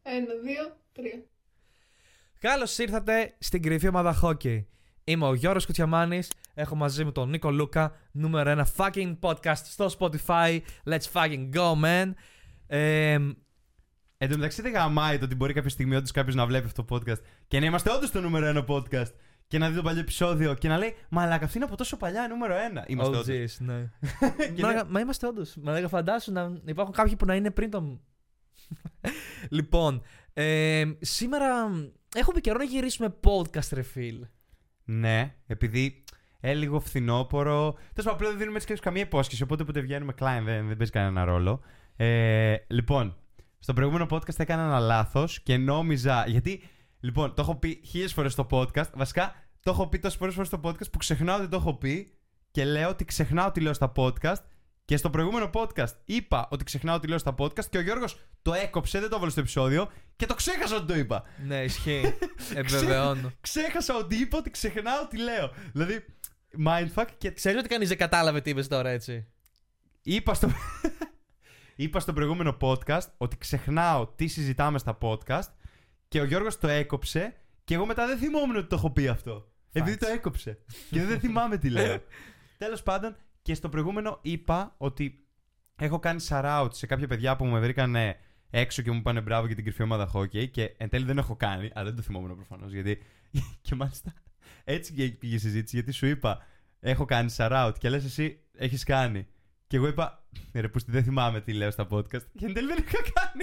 Ένα, δύο, τρία. Καλώς ήρθατε στην κρυφή ομάδα Hockey. Είμαι ο Γιώργος Κουτσιαμάνης. Έχω μαζί μου τον Νίκο Λούκα, νούμερο 1 fucking podcast στο Spotify. Let's fucking go, man. Εν τω μεταξύ δεν γαμάει το ότι μπορεί κάποια στιγμή όντως κάποιος να βλέπει αυτό το podcast και να είμαστε όντως το νούμερο 1 podcast και να δει το παλιό επεισόδιο και να λέει μαλάκα, αυτή είναι από τόσο παλιά νούμερο 1. Είμαστε όντως. Ναι. Μα είμαστε όντως. Μα φαντάσου να υπάρχουν κάποιοι που να είναι πριν τον. Λοιπόν, σήμερα έχουμε καιρό να γυρίσουμε podcast, ρε φίλ. Ναι, επειδή λίγο φθινόπορο. Τέλος πάντων, πλέον δεν δίνουμε έτσι καμία υπόσχεση. Οπότε βγαίνουμε client, δεν παίζει κανένα ρόλο. Λοιπόν, στο προηγούμενο podcast έκανα ένα λάθος και νόμιζα. Γιατί, λοιπόν, το έχω πει 1000 φορές στο podcast. Βασικά, το έχω πει τόσες φορές στο podcast που ξεχνάω ότι το έχω πει και λέω ότι ξεχνάω ότι λέω στα podcast. Και στο προηγούμενο podcast είπα ότι ξεχνάω ότι λέω στα podcast και ο Γιώργος το έκοψε, δεν το έβαλε στο επεισόδιο και το ξέχασα ότι το είπα. Ναι, ισχύει. Επιβεβαιώνω. Ξέχασα ότι είπα ότι ξεχνάω ότι λέω. Δηλαδή, mindfuck και. Ξέρεις ότι κανείς δεν κατάλαβε τι είπες τώρα, έτσι. Είπα στο προηγούμενο podcast ότι ξεχνάω τι συζητάμε στα podcast και ο Γιώργος το έκοψε και εγώ μετά δεν θυμόμουν ότι το έχω πει αυτό. Επειδή το έκοψε. Και δεν θυμάμαι τι λέω. Τέλος πάντων, και στο προηγούμενο είπα ότι έχω κάνει shout σε κάποια παιδιά που με βρήκαν έξω και μου είπαν μπράβο για την κρυφή ομάδα hockey και εν τέλει δεν έχω κάνει, αλλά δεν το θυμόμουν προφανώς γιατί. Και μάλιστα έτσι και πήγε η συζήτηση γιατί σου είπα έχω κάνει shout και λες εσύ έχεις κάνει. Και εγώ είπα ρε που δεν θυμάμαι τι λέω στα podcast και εν τέλει δεν είχα κάνει.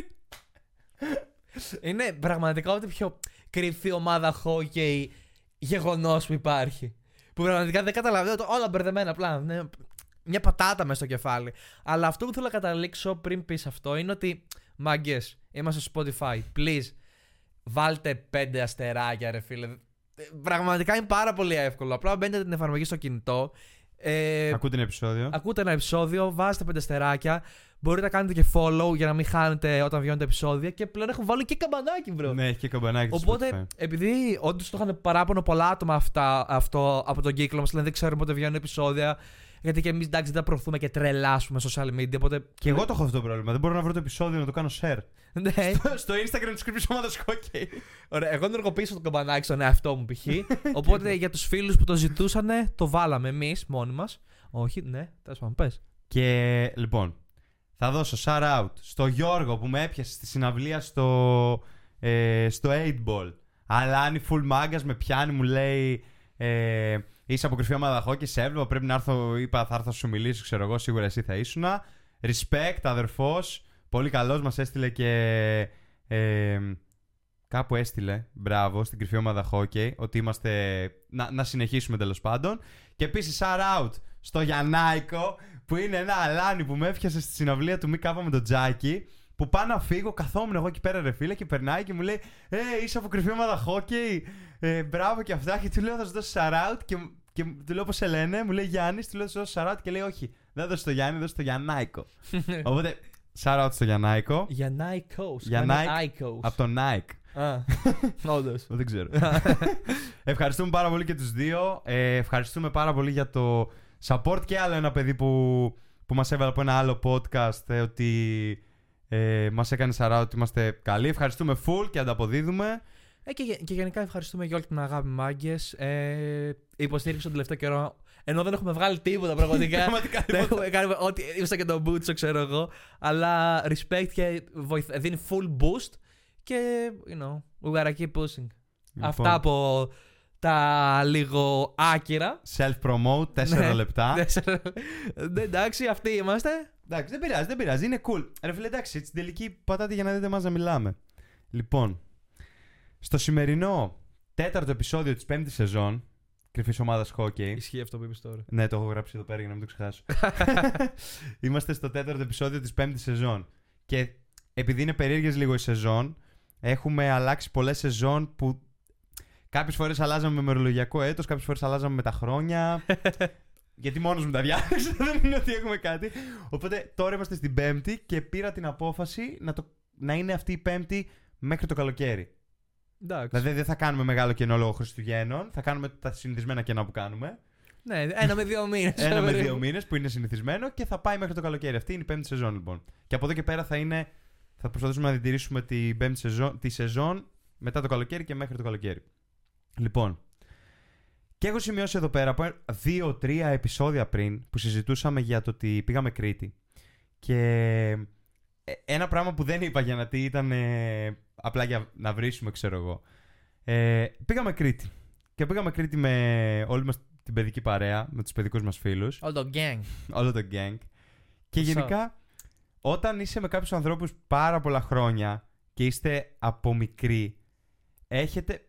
Είναι πραγματικά ό,τι πιο κρυφή ομάδα hockey γεγονός που υπάρχει. Που πραγματικά δεν καταλαβαίνω, όλα μπερδεμένα απλά. Ναι, μια πατάτα μέσα στο κεφάλι. Αλλά αυτό που θέλω να καταλήξω πριν πεις αυτό είναι ότι μάγκες, είμαστε στο Spotify. Please, βάλτε 5 αστεράκια, ρε φίλε. Πραγματικά είναι πάρα πολύ εύκολο. Απλά μπαίνετε την εφαρμογή στο κινητό. Ακούτε ένα επεισόδιο, βάζετε 5 αστεράκια. Μπορείτε να κάνετε και follow για να μην χάνετε όταν βγαίνουν τα επεισόδια. Και πλέον έχουν βάλει και καμπανάκι, bro. Ναι, έχει και καμπανάκι. Οπότε, επειδή όντως το είχαν παράπονο πολλά άτομα αυτό από τον κύκλο μας, δηλαδή δεν ξέρουμε πότε βγαίνουν επεισόδια. Γιατί και εμείς εντάξει δεν τα προωθούμε και τρελάσουμε social media. Οπότε... Και εγώ το έχω αυτό το πρόβλημα. Δεν μπορώ να βρω το επεισόδιο να το κάνω share. Ναι. στο Instagram της κρυφής ομάδας hockey. Ωραία, εγώ ενεργοποιήσω το καμπανάκι στον εαυτό μου π.χ. Οπότε για τους φίλους που το ζητούσαν, το βάλαμε εμείς μόνοι μας. Όχι, ναι, τέλος πάντων, πες. Και λοιπόν, θα δώσω shout out στο Γιώργο που με έπιασε στη συναυλία στο 8ball. Αλάνι full magas με πιάνει, μου λέει είσαι από κρυφή ομάδα hockey, σε έβλεπα, πρέπει να έρθω, είπα θα έρθω να σου μιλήσω, ξέρω εγώ, σίγουρα εσύ θα ήσουνα. Respect, αδερφός, πολύ καλός, μας έστειλε και κάπου έστειλε, μπράβο, στην κρυφή ομάδα hockey, ότι είμαστε, να συνεχίσουμε τέλος πάντων. Και επίσης shout out στο Γιαννάικο, που είναι ένα αλάνι που με έφτιασε στη συναυλία του Μη Κάπα με τον Τζάκι, που πάω να φύγω, καθόμουν εγώ εκεί πέρα ρε φίλε και περνάει και μου λέει είσαι από κρυφή ομάδα hockey, μπράβο και αυτά, και του λέω θα σου δώσω shout και του λέω πώς σε λένε, μου λέει Γιάννης, του λέω θα σου δώσω shout και λέει όχι, δεν δώσω το Γιάννη, δώσω το Γιαννάικο. Οπότε shout out στο Γιαννάικο. Γιαννάικος, από το Nike. Όντως. Δεν ξέρω. Ευχαριστούμε πάρα πολύ και τους δύο. Ευχαριστούμε πάρα πολύ για το support και άλλο ένα παιδί που μας έβαλε από ένα άλλο podcast ότι μας έκανε σαρά ότι είμαστε καλοί. Ευχαριστούμε full και ανταποδίδουμε. Και γενικά ευχαριστούμε για όλη την αγάπη, μάγκες. Υποστήριξε τον τελευταίο καιρό. Ενώ δεν έχουμε βγάλει τίποτα πραγματικά. Δεν έχουμε κάνει ό,τι. Ήρθα και τον Μπούτσο, ξέρω εγώ. Αλλά respect και δίνει full boost. Και, we gotta keep pushing. Αυτά από τα λίγο άκυρα. Self-promote, 4 λεπτά. Εντάξει, αυτοί είμαστε. Εντάξει, δεν πειράζει, είναι cool. Ρε φίλε, εντάξει, στην τελική πατάτε για να δείτε μας να μιλάμε. Λοιπόν, στο σημερινό 4ο επεισόδιο της 5ης σεζόν κρυφής ομάδας hockey. Ισχύει αυτό που είπες τώρα. Ναι, το έχω γράψει εδώ πέρα για να μην το ξεχάσω. Είμαστε στο 4ο επεισόδιο της 5ης σεζόν. Και επειδή είναι περίεργες λίγο η σεζόν, έχουμε αλλάξει πολλές σεζόν που κάποιες φορές αλλάζαμε με μερολογιακό έτος, κάποιες φορές αλλάζαμε με τα χρόνια. Γιατί μόνος μου τα διάλεξα, δεν είναι ότι έχουμε κάτι. Οπότε τώρα είμαστε στην Πέμπτη και πήρα την απόφαση να είναι αυτή η Πέμπτη μέχρι το καλοκαίρι. Εντάξει. Δηλαδή δεν θα κάνουμε μεγάλο κενό λόγω Χριστουγέννων, θα κάνουμε τα συνηθισμένα κενά που κάνουμε. Ναι, 1 με 2 μήνες. 1 με 2 μήνες που είναι συνηθισμένο και θα πάει μέχρι το καλοκαίρι. Αυτή είναι η 5η σεζόν λοιπόν. Και από εδώ και πέρα θα είναι θα προσπαθήσουμε να διατηρήσουμε την 5η τη σεζόν μετά το καλοκαίρι και μέχρι το καλοκαίρι. Λοιπόν, και έχω σημειώσει εδώ πέρα από 2-3 επεισόδια πριν που συζητούσαμε για το ότι πήγαμε Κρήτη. Και ένα πράγμα που δεν είπα για να τι ήταν απλά για να βρίσουμε, ξέρω εγώ. Πήγαμε Κρήτη. Και πήγαμε Κρήτη με όλη μας την παιδική παρέα, με τους παιδικούς μας φίλους. Όλο το gang. Όλο το gang. Και γενικά, όταν είσαι με κάποιους ανθρώπους πάρα πολλά χρόνια και είστε από μικροί, έχετε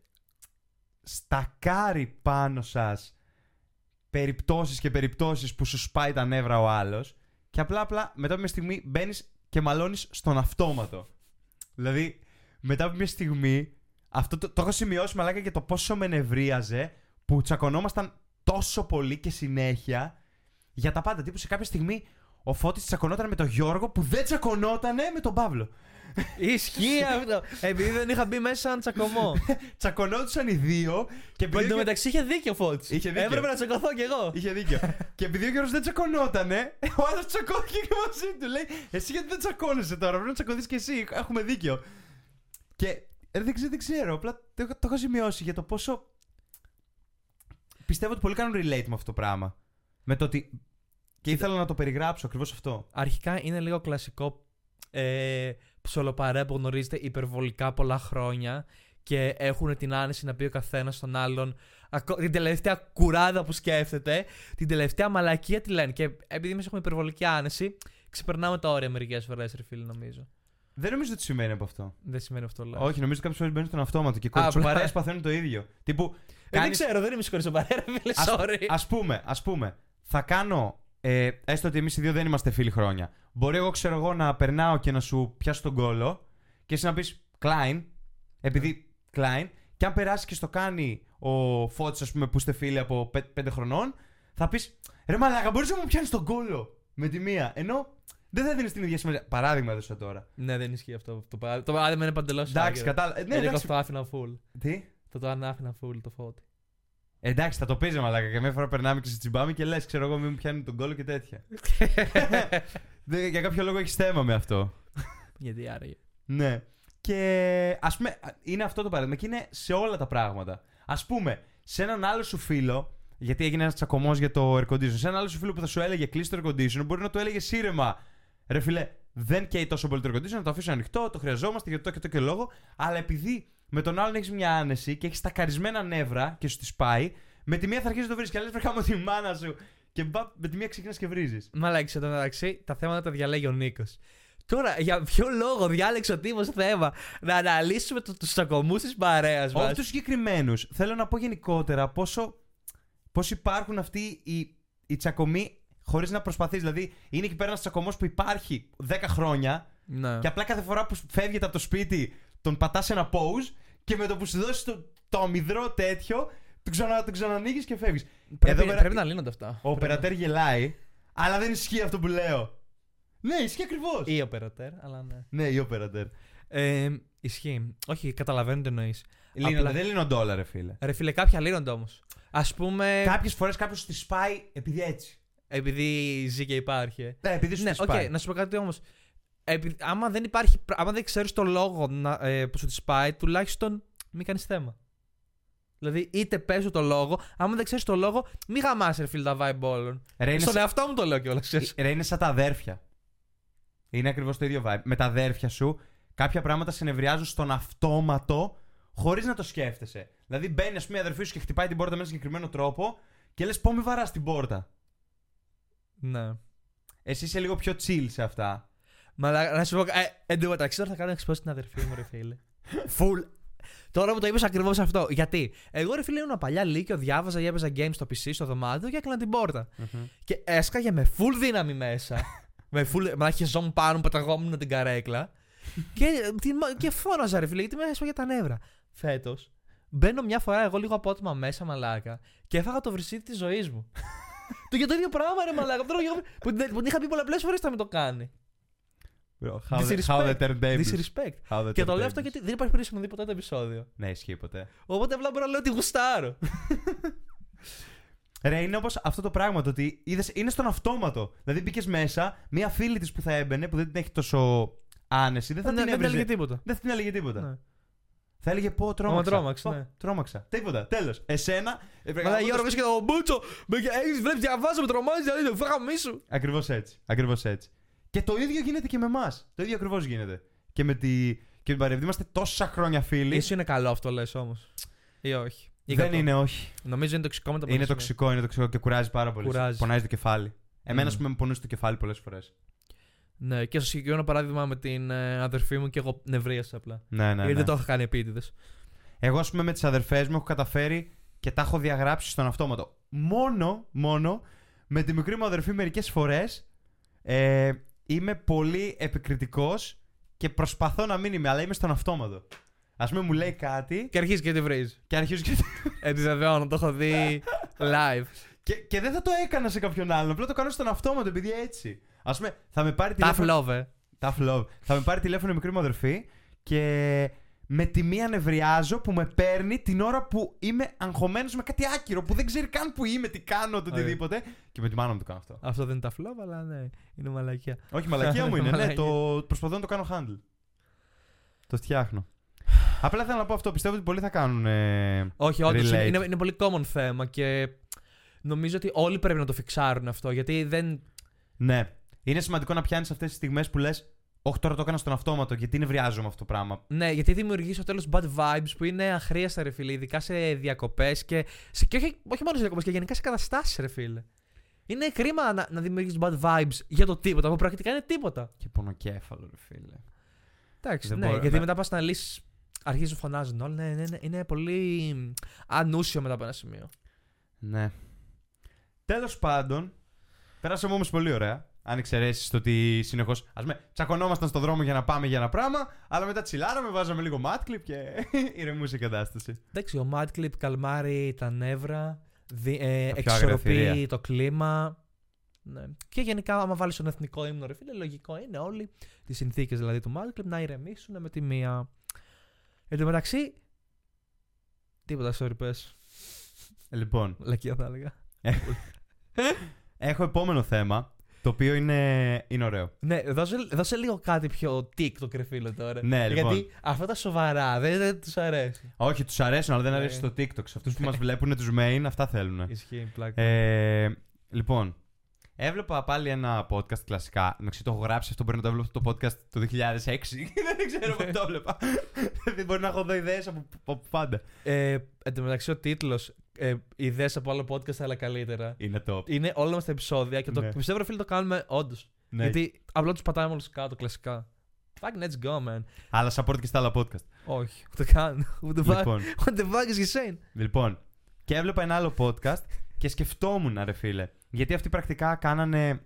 στακάρει πάνω σας περιπτώσεις και περιπτώσεις που σου σπάει τα νεύρα ο άλλος και απλά μετά από μια στιγμή μπαίνεις και μαλώνεις στον αυτόματο. Δηλαδή, μετά από μια στιγμή, αυτό το έχω σημειώσει μαλάκα και το πόσο με νευρίαζε που τσακωνόμασταν τόσο πολύ και συνέχεια για τα πάντα. Τύπου σε κάποια στιγμή ο Φώτης τσακωνόταν με τον Γιώργο που δεν τσακωνότανε με τον Παύλο. Ισχύει αυτό. Επειδή δεν είχα μπει μέσα σαν τσακωμό. Τσακωνόντουσαν οι δύο. Και εν τω μεταξύ είχε δίκιο ο Φώτης. Έπρεπε να τσακωθώ κι εγώ. Είχε δίκιο. Και επειδή ο Γιώργος δεν τσακωνότανε, ο άλλος τσακώθηκε και μαζί του. Λέει: Εσύ γιατί δεν τσακώνεσαι τώρα, πρέπει να τσακωθείς κι εσύ. Έχουμε δίκιο. Και δεν ξέρω. Απλά το έχω σημειώσει για το πόσο. Πιστεύω ότι πολλοί κάνουν relate με αυτό το πράγμα. Με το ότι. Και ήθελα να το περιγράψω ακριβώς αυτό. Αρχικά είναι λίγο κλασικό ψολοπαρέα που γνωρίζετε υπερβολικά πολλά χρόνια και έχουν την άνεση να πει ο καθένας στον άλλον την τελευταία κουράδα που σκέφτεται, την τελευταία μαλακία τη λένε. Και επειδή εμείς έχουμε υπερβολική άνεση, ξεπερνάμε τα όρια μερικές φορές, ρε φίλε, νομίζω. Δεν νομίζω ότι σημαίνει από αυτό. Δεν σημαίνει αυτό, λέω. Όχι, νομίζω ότι κάποιες φορές μπαίνουν στον αυτόματο και κοτσοπαρέες παθαίνουν το ίδιο. Τύπου. Δεν ξέρω, δεν είμαι σκορισοπαρέα, φίλε, sorry. Ας πούμε, θα κάνω. Έστω ότι εμείς οι δύο δεν είμαστε φίλοι χρόνια. Μπορεί εγώ, ξέρω εγώ, να περνάω και να σου πιάσω τον κόλο και εσύ να πεις Klein, επειδή Klein, και αν περάσει και στο κάνει ο Φώτης, ας πούμε, που είστε φίλοι από 5 χρονών, θα πεις ρε μαλάκα, μπορείς να μου πιάνεις τον κόλο με τη μία. Ενώ δεν θα δίνεις την ίδια σημασία. Παράδειγμα έδωσα τώρα. Ναι, δεν ισχύει αυτό. Το παράδειγμα είναι παντελώς. Εντάξει, κατάλαβα. Εγώ το άφηνα full. Τι? Το άφηνα full το Φώτη. Εντάξει, θα το πείζω μαλάκα. Και μια φορά περνάμε και σε τσιμπάμε και λες, ξέρω εγώ, μην μου πιάνει τον κόλλο και τέτοια. Για κάποιο λόγο έχεις θέμα με αυτό. Γιατί άραγε. Ναι. Και ας πούμε, είναι αυτό το παράδειγμα και είναι σε όλα τα πράγματα. Ας πούμε, σε έναν άλλο σου φίλο, γιατί έγινε ένας τσακωμός για το air condition, σε έναν άλλο σου φίλο που θα σου έλεγε κλείσει το air condition, μπορεί να του έλεγε σύρεμα. Ρε φίλε, δεν καίει τόσο πολύ το air condition, να το αφήσω ανοιχτό, το χρειαζόμαστε για το και λόγο, αλλά επειδή. Με τον άλλον έχεις μια άνεση και έχεις τακαρισμένα νεύρα και σου τη σπάει. Με τη μία θα αρχίσει να το βρεις και λες βρε χάμω τη μάνα σου. Και με τη μία ξεκινάς και βρίζεις. Μαλάκι, εδώ μεταξύ τα θέματα τα διαλέγει ο Νίκος. Τώρα, για ποιο λόγο διάλεξε ο τύπος θέμα να αναλύσουμε τους τσακωμούς της παρέας μας? Όχι τους συγκεκριμένους. Θέλω να πω γενικότερα πώς υπάρχουν αυτοί οι τσακωμοί χωρίς να προσπαθείς. Δηλαδή, είναι εκεί πέρα ένας τσακωμός που υπάρχει 10 χρόνια. Ναι. Και απλά κάθε φορά που φεύγετε από το σπίτι. Τον πατάς ένα pause και με το που σου δώσεις το αμυδρό τέτοιο, τον ξανανοίγεις και φεύγεις. Πρέπει να λύνονται αυτά. Ο οπερατέρ γελάει, αλλά δεν ισχύει αυτό που λέω. Ναι, ισχύει ακριβώς. Ή οπερατέρ, αλλά ναι. Ναι, ή οπερατέρ. Ισχύει. Όχι, καταλαβαίνω τι εννοείς. Δεν λύνονται όλα, ρε φίλε. Ρε φίλε, κάποια λύνονται όμως. Ας πούμε. Κάποιες φορές κάποιος τη σπάει επειδή έτσι. Επειδή ζει και υπάρχει. Επειδή σου τη σπάει. Okay, να σου πω κάτι όμως. Άμα δεν ξέρεις το λόγο που σου τη σπάει, τουλάχιστον μην κάνεις θέμα. Δηλαδή, είτε πες σου το λόγο, άμα δεν ξέρεις το λόγο, μην γαμάς ρε φίλε τα vibe όλων. Στον εαυτό μου το λέω κιόλας. Ρε, είναι σαν τα αδέρφια. Είναι ακριβώς το ίδιο vibe. Με τα αδέρφια σου, κάποια πράγματα σε νευριάζουν στον αυτόματο, χωρίς να το σκέφτεσαι. Δηλαδή, μπαίνει, ας πούμε, η αδερφή σου και χτυπάει την πόρτα με ένα συγκεκριμένο τρόπο και λες, πω μη βαράς την πόρτα. Ναι. Εσύ είσαι λίγο πιο chill σε αυτά. Μα να σου πω. Εν τω μεταξύ τώρα θα κάνω εξπόσει την αδερφή μου, ρε φίλε. Full. Τώρα που το είπες ακριβώς αυτό. Γιατί εγώ, ρε φίλε, ήμουν παλιά λύκειο, διάβαζα ή έπαιζα games στο PC, στο δωμάτιο και έκλεινα την πόρτα. Και έσκαγε με full δύναμη μέσα. Με full. Μα είχε ζώμ πάνω, πεταγόμουν την καρέκλα. και φώναζα, ρε φίλε, γιατί με έσπαγε τα νεύρα. Φέτος μπαίνω μια φορά εγώ λίγο απότομα μέσα, μαλάκα, και έφαγα το βρυσίδι της ζωής μου. Για το ίδιο πράγμα, ρε μαλάκα. Που την είχα πει πολλαπλές φορές θα με το κάνει. Disrespect. Και το λέω αυτό γιατί δεν υπάρχει περίπτωση να δει ποτέ το επεισόδιο. Ναι, ισχύει ποτέ. Οπότε απλά μπορώ να λέω ότι γουστάρω. Ρε, είναι όπως αυτό το πράγμα το ότι είναι στον αυτόματο. Δηλαδή μπήκες μέσα, μία φίλη της που θα έμπαινε, που δεν την έχει τόσο άνεση. Δεν θα την έβριζε. έλεγε τίποτα. Δεν θα την έλεγε τίποτα. Ναι. Θα έλεγε πω τρόμαξα. Τρόμαξε, ναι. Τρόμαξα. Τίποτα. Τέλος. Εσένα. Αλλά Γιώργο, και το Μπούτσο. Έχεις βλέπει διαβάζω, με τρομάζει, δηλαδή το φάγαμε μίσου. Ακριβώς έτσι. Και το ίδιο γίνεται και με εμάς. Το ίδιο ακριβώς γίνεται. Και με την Παρεύ. Είμαστε τόσα χρόνια φίλοι. Ίσως είναι καλό αυτό, λες όμως. Ή όχι. Δεν είναι, όχι. Νομίζω είναι τοξικό με τα Είναι τοξικό και κουράζει πάρα πολύ. Κουράζει. Πονάει το κεφάλι. Εμένα, ας πούμε, με πονούσε το κεφάλι πολλές φορές. Ναι, και στο συγκεκριμένο παράδειγμα με την αδερφή μου και εγώ νευρίασα απλά. Ναι. Γιατί δεν το είχα κάνει επίτηδες. Εγώ, ας πούμε, με τις αδερφές μου έχω καταφέρει και τα έχω διαγράψει στον αυτόματο. Μόνο με τη μικρή μου αδερφή μερικές φορές είμαι πολύ επικριτικός και προσπαθώ να μην είμαι, αλλά είμαι στον αυτόματο. Ας πούμε, μου λέει κάτι. Και αρχίζει και τη βρίζει. Και αρχίζω και. Επιβεβαιώνω, το έχω δει live. Και δεν θα το έκανα σε κάποιον άλλον. Απλά το κάνω στον αυτόματο επειδή έτσι. Ας πούμε, θα με πάρει Tough τηλέφωνο. love, Tough love. Θα με πάρει τηλέφωνο η μικρή μου αδερφή και με τη μία νευριάζω που με παίρνει την ώρα που είμαι αγχωμένος με κάτι άκυρο, που δεν ξέρει καν που είμαι, τι κάνω, το οτιδήποτε. Και με τη μάνα μου το κάνω αυτό. Αυτό δεν είναι tough love, αλλά ναι, είναι μαλακία. Όχι, μαλακία μου είναι. Ναι, προσπαθώ να το κάνω handle. Το φτιάχνω. Απλά θέλω να πω αυτό. Πιστεύω ότι πολλοί θα κάνουν. Όχι, όντως είναι πολύ common θέμα και νομίζω ότι όλοι πρέπει να το φιξάρουν αυτό. Γιατί δεν. Ναι. Είναι σημαντικό να πιάνεις αυτές τις στιγμές που λες, όχι, τώρα το έκανα στον αυτόματο, γιατί νευριάζομαι αυτό το πράγμα. Ναι, γιατί δημιουργεί στο τέλος bad vibes που είναι αχρίαστα, ρε φίλε, ειδικά σε διακοπές και όχι μόνο σε διακοπές, και γενικά σε καταστάσεις, ρε φίλε. Είναι κρίμα να δημιουργείς bad vibes για το τίποτα, που πρακτικά είναι τίποτα. Και πονοκέφαλο, ρε φίλε. Εντάξει, ναι, γιατί μετά πας να λύσεις. Αρχίζουν να φωνάζουν όλοι. Ναι, είναι πολύ ανούσιο μετά από ένα σημείο. Ναι. Τέλος πάντων, πέρασαμε όμως πολύ ωραία. Αν εξαιρέσεις το ότι συνεχώς. Ας πούμε, τσακωνόμασταν στον δρόμο για να πάμε για ένα πράγμα, αλλά μετά τσιλάραμε, βάζαμε λίγο mad clip και ηρεμούσε η κατάσταση. Εντάξει, ο mad clip καλμάρει τα νεύρα, εξορροπεί το κλίμα. Ναι. Και γενικά, άμα βάλεις τον εθνικό ύμνο, ρε φίλε, λογικό είναι όλοι τις συνθήκες δηλαδή του mad clip να ηρεμήσουν με τη μία. Εν τω μεταξύ. Τίποτα, sorry, πες. Λοιπόν. Λακία θα έλεγα. Έχω επόμενο θέμα, το οποίο είναι ωραίο. Ναι, δώσε λίγο κάτι πιο TikTok, ρε φίλε, τώρα. Ναι, λοιπόν. Γιατί αυτά τα σοβαρά δεν τους αρέσει. Όχι, τους αρέσουν, αλλά δεν αρέσει το TikTok. Σε αυτούς που μας βλέπουν, τους main, αυτά θέλουν. Ισχύει, πλάκα. Λοιπόν, έβλεπα πάλι ένα podcast κλασικά. Εντάξει, το έχω γράψει αυτό, μπορεί να το έβλεπα το podcast το 2006. Δεν ξέρω πότε το έβλεπα. Δεν μπορεί να έχω δω ιδέες από πάντα. Εν τω μεταξύ, ο τίτλος ιδέες από άλλο podcast, αλλά καλύτερα. Είναι top. Είναι όλα μας τα επεισόδια και το πιστεύω, φίλε, το κάνουμε όντως. Ναι. Γιατί απλά τους πατάμε όλους κάτω κλασικά. Fuck, let's go, man. Αλλά support και στα άλλα podcast. Όχι, ούτε καν. What the fuck is he saying? Λοιπόν, και έβλεπα ένα άλλο podcast και σκεφτόμουν, ρε φίλε. Γιατί αυτοί πρακτικά κάνανε.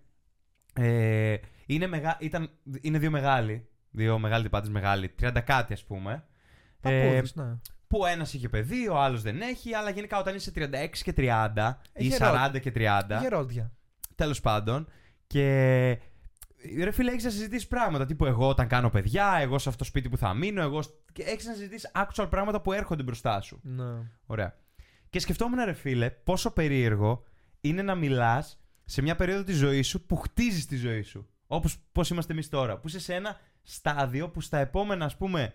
Είναι δύο μεγάλοι. Δύο μεγάλοι τυπάτες μεγάλοι. 30 κάτι, ας πούμε. Παππούδες, ναι. Που ένας είχε παιδί, ο άλλος δεν έχει. Αλλά γενικά όταν είσαι 36 και 30 ή 40 και 30. Γερόντια. Τέλος πάντων. Και. Ρε φίλε, έχεις να συζητήσεις πράγματα. Τύπου εγώ όταν κάνω παιδιά, εγώ σε αυτό το σπίτι που θα μείνω. Και έχεις να συζητήσεις actual πράγματα που έρχονται μπροστά σου. Ναι. Ωραία. Και σκεφτόμουν, ρε φίλε, πόσο περίεργο είναι να μιλάς σε μια περίοδο της ζωής σου που χτίζεις τη ζωή σου. Όπως πώς είμαστε εμείς τώρα. Που είσαι σε ένα στάδιο που στα επόμενα, ας πούμε.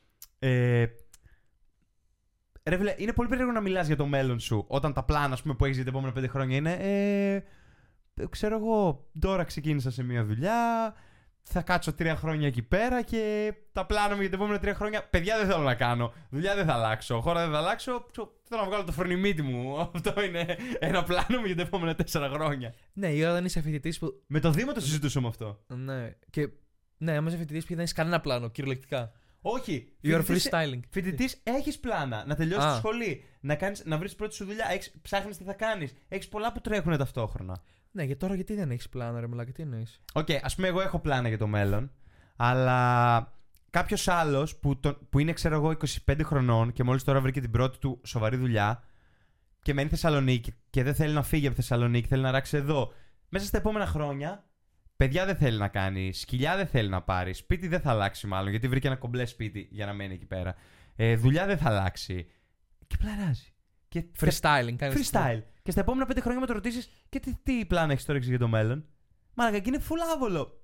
Ρε φίλε, είναι πολύ περίεργο να μιλάς για το μέλλον σου όταν τα πλάνα, ας πούμε, που έχεις για τα επόμενα 5 χρόνια είναι. Ξέρω εγώ, τώρα ξεκίνησα σε μια δουλειά. Θα κάτσω 3 χρόνια εκεί πέρα και τα πλάνα μου για τα επόμενα 3 χρόνια. Παιδιά δεν θέλω να κάνω. Δουλειά δεν θα αλλάξω. Χώρα δεν θα αλλάξω. Θέλω να βγάλω το φρονιμίτι μου. Αυτό είναι ένα πλάνο μου για τα επόμενα 4 χρόνια. Ναι, ή όταν είσαι φοιτητής που. Με το Δήμο το συζητούσαμε αυτό. Ναι. Και. Ναι, άμα είσαι φοιτητής που δεν έχει κανένα πλάνο, κυριολεκτικά. Όχι. You're freestyling. Φοιτητής έχεις πλάνα. Να τελειώσεις τη σχολή. Να βρεις πρώτη σου δουλειά. Ψάχνεις τι θα κάνεις. Έχεις πολλά που τρέχουν ταυτόχρονα. Ναι, για τώρα γιατί δεν έχεις πλάνα, ρε μαλάκα, τι εννοείς? Οκ, ας πούμε, εγώ έχω πλάνα για το μέλλον. Αλλά κάποιος άλλος που είναι, ξέρω εγώ, 25 χρονών και μόλις τώρα βρήκε την πρώτη του σοβαρή δουλειά και μένει Θεσσαλονίκη και δεν θέλει να φύγει από Θεσσαλονίκη, θέλει να ράξει εδώ. Μέσα στα επόμενα χρόνια, παιδιά δεν θέλει να κάνει, σκυλιά δεν θέλει να πάρει, σπίτι δεν θα αλλάξει μάλλον, γιατί βρήκε ένα κομπλέ σπίτι για να μένει εκεί πέρα. Δουλειά δεν θα αλλάξει. Και πλαράζει. Freestyling, freestyle. Και στα επόμενα 5 χρόνια με το ρωτήσεις και τι πλάνα έχεις τώρα για το μέλλον. Μαλάκα, και είναι φουλάβολο.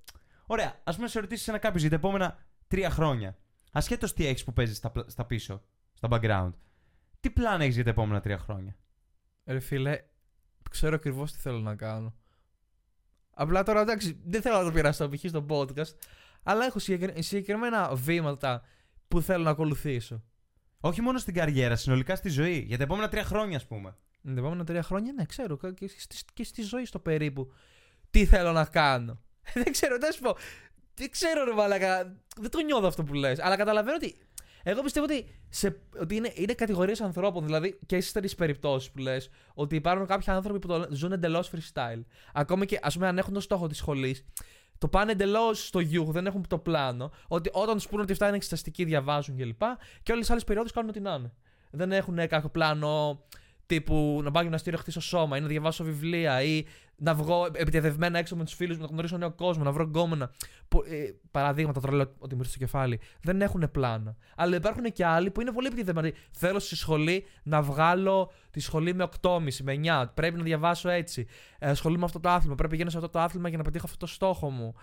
Ωραία, ας πούμε σε ρωτήσει ένα κάποιο για τα επόμενα 3 χρόνια. Ασχέτως τι έχεις που παίζεις στα πίσω, στα background. Τι πλάνα έχεις για τα επόμενα 3 χρόνια? Ρε φίλε, ξέρω ακριβώς τι θέλω να κάνω. Απλά τώρα εντάξει, δεν θέλω να το πειράσω π.χ. στο podcast, αλλά έχω συγκεκριμένα βήματα που θέλω να ακολουθήσω. Όχι μόνο στην καριέρα, συνολικά στη ζωή. Για τα επόμενα 3 χρόνια, ας πούμε. Τα επόμενα 3 χρόνια, ναι, ξέρω. Και στη ζωή στο περίπου. Τι θέλω να κάνω. Δεν ξέρω, δεν σου πω. Δεν ξέρω, ρε μαλάκα. Δεν το νιώθω αυτό που λες. Αλλά καταλαβαίνω ότι. Εγώ πιστεύω ότι είναι κατηγορίες ανθρώπων. Δηλαδή και στις τρεις περιπτώσεις που λες. Ότι υπάρχουν κάποιοι άνθρωποι που το ζουν εντελώς freestyle. Ακόμη και ας πούμε αν έχουν το στόχο της σχολής. Το πάνε εντελώς στο γιούχ, δεν έχουν το πλάνο. Ότι όταν τους πούνε ότι αυτά είναι εξεταστικοί, διαβάζουν κλπ. Και όλες τις άλλες περιόδους κάνουν ό,τι να είναι. Δεν έχουν κάποιο πλάνο τύπου να πάω γυμναστήριο, χτίσω σώμα ή να διαβάσω βιβλία ή να βγω επιτεδευμένα έξω με τους φίλους μου, να γνωρίσω νέο κόσμο, να βρω γκόμενα. Παραδείγματα τώρα λέω ότι μου ήρθε στο κεφάλι. Δεν έχουν πλάνα. Αλλά υπάρχουν και άλλοι που είναι πολύ επιτεδευμένοι. Θέλω στη σχολή να βγάλω τη σχολή με 8,5, με 9. Πρέπει να διαβάσω έτσι. Ασχολούμαι με αυτό το άθλημα. Πρέπει να γίνω σε αυτό το άθλημα για να πετύχω αυτό το στόχο μου.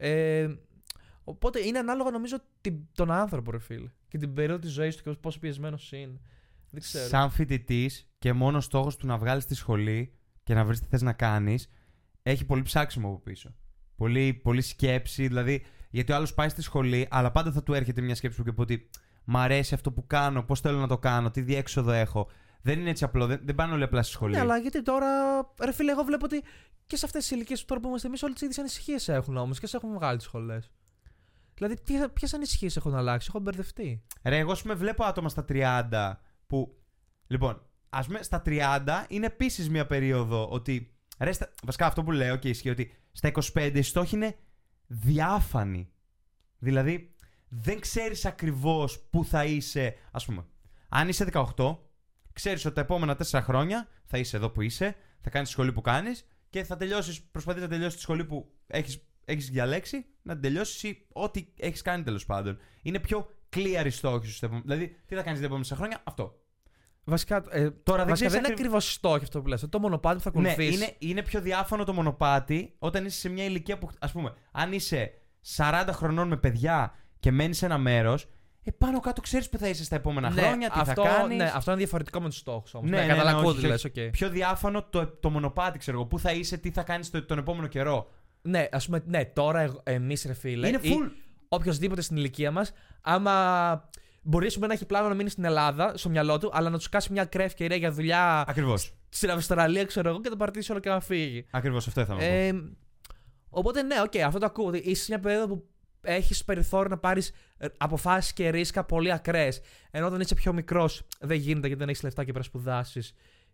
Οπότε είναι ανάλογα νομίζω τον άνθρωπο, ρε φίλε. Και την περίοδο της ζωής του και πόσο πιεσμένος είναι. Δεν ξέρω. Σαν φοιτητής και μόνο στόχος του να βγάλεις τη σχολή και να βρεις τι θες να κάνεις, έχει πολύ ψάξιμο από πίσω. Πολύ σκέψη, δηλαδή. Γιατί ο άλλος πάει στη σχολή, αλλά πάντα θα του έρχεται μια σκέψη που και ότι μ' αρέσει αυτό που κάνω, πώς θέλω να το κάνω, τι διέξοδο έχω. Δεν είναι έτσι απλό, δεν πάνε όλοι απλά στη σχολή. Ναι, αλλά γιατί τώρα, ρε φίλε, εγώ βλέπω ότι και σε αυτές τις ηλικίες που τώρα που είμαστε εμείς, όλες τις ίδιες ανησυχίες έχουν όμως και σε έχουν βγάλει τις σχολές. Δηλαδή, ποιες ανησυχίες έχουν αλλάξει, έχω μπερδευτεί. Ρε, εγώ με βλέπω άτομα στα 30 που. Λοιπόν, ας πούμε στα 30 είναι επίσης μια περίοδο ότι. Ρε, βασικά αυτό που λέω και ισχύει ότι στα 25 οι στόχοι είναι διάφανοι. Δηλαδή, δεν ξέρεις ακριβώς πού θα είσαι. Ας πούμε, αν είσαι 18, ξέρεις ότι τα επόμενα 4 χρόνια θα είσαι εδώ που είσαι, θα κάνεις τη σχολή που κάνεις και θα προσπαθείς να τελειώσεις τη σχολή που έχεις διαλέξει, να την τελειώσεις ή ό,τι έχεις κάνει τέλος πάντων. Είναι πιο clear οι στόχοι σου. Δηλαδή, τι θα κάνεις τα επόμενα χρόνια, αυτό. Βασικά, τώρα δεν είναι ακριβώς στόχοι αυτό που λες. Το μονοπάτι που θα ακολουθείς. Ναι, είναι πιο διάφανο το μονοπάτι όταν είσαι σε μια ηλικία που, ας πούμε, αν είσαι 40 χρονών με παιδιά και μένεις σε ένα μέρος, πάνω κάτω ξέρεις που θα είσαι στα επόμενα χρόνια, τι θα κάνεις. Ναι, αυτό είναι διαφορετικό με τους στόχους όμως. Ναι, καταλαβαίνω τι λες, okay. Πιο διάφανο το μονοπάτι, ξέρω εγώ. Πού θα είσαι, τι θα κάνεις τον επόμενο καιρό. Ναι, ας πούμε, ναι, τώρα εμείς, ρε φίλε. Είναι full. Οποιοςδήποτε στην ηλικία μας, άμα. Μπορεί να έχει πλάνο να μείνει στην Ελλάδα, στο μυαλό του, αλλά να του κάσει μια ακραία ευκαιρία για δουλειά. Ακριβώς. Στην Αυστραλία, ξέρω εγώ, και τον παρτίσει όλο και να φύγει. Ακριβώς, αυτό ήθελα να πω. Οπότε, ναι, αυτό το ακούω. Ότι είσαι σε μια περίοδο που έχεις περιθώριο να πάρεις αποφάσεις και ρίσκα πολύ ακραίες. Ενώ όταν είσαι πιο μικρός, δεν γίνεται γιατί δεν έχεις λεφτά και πρέπει να σπουδάσεις.